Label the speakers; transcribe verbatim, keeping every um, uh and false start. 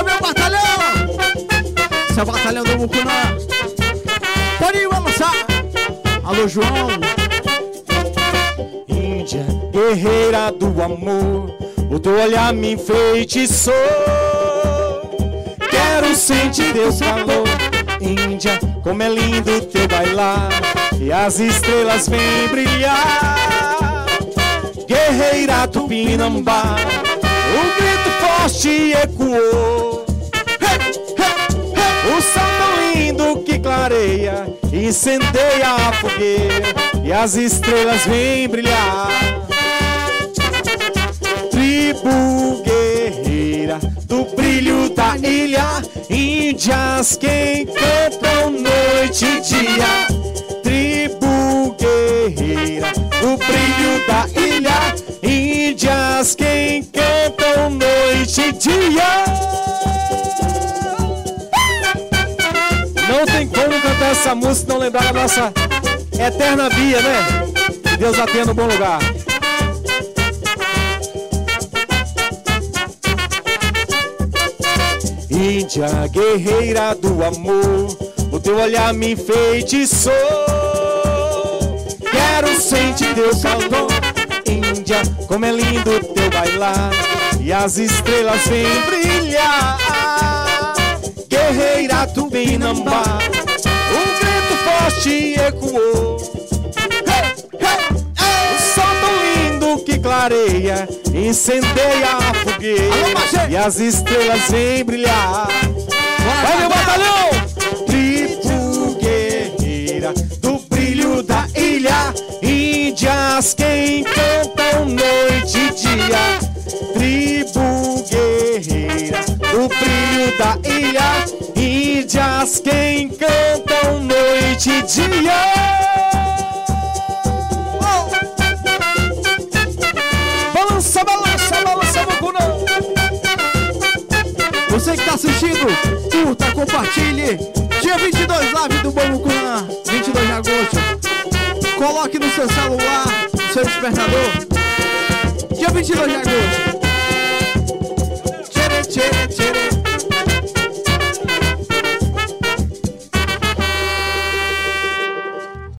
Speaker 1: meu batalhão! Esse é o batalhão do Mucunã. Pode ir balançar. Alô, João.
Speaker 2: Índia, guerreira do amor, o teu olhar me enfeitiçou. Quero sentir teu calor. Índia, como é lindo teu bailar, e as estrelas vêm brilhar. Guerreira Tupinambá, o grito forte ecoou. Hey, hey, hey. O sol tão lindo que clareia, incendeia a fogueira, e as estrelas vêm brilhar. Tribo guerreira do brilho da ilha, índias que cantam noite e dia. Tribo guerreira do brilho da ilha, índias que cantam noite e dia. Não tem como cantar essa música e não lembrar a nossa eterna Bia, né? Deus a tenha no bom lugar. Índia, guerreira do amor, o teu olhar me enfeitiçou. Quero sentir teu calor. Índia, como é lindo teu bailar, e as estrelas vêm brilhar. Guerreira Tupinambá, um grito forte ecoou. Hey, hey, hey. O sol tão lindo que clareia, incendeia a fogueira, e as estrelas vêm brilhar. Vai, meu batalhão! Tribo guerreira do brilho da ilha, índias que cantam noite e dia. Tribo guerreira do brilho da ilha, índias que cantam noite e dia. Oh! Balança, balança, balança, Mucunã.
Speaker 1: Você que tá assistindo, curta, compartilhe. Dia vinte e dois, live do Bom Mucunã, vinte e dois de agosto. Coloque no seu celular, no seu despertador. Dia vinte e dois de agosto. Tchê, tchê, tchê.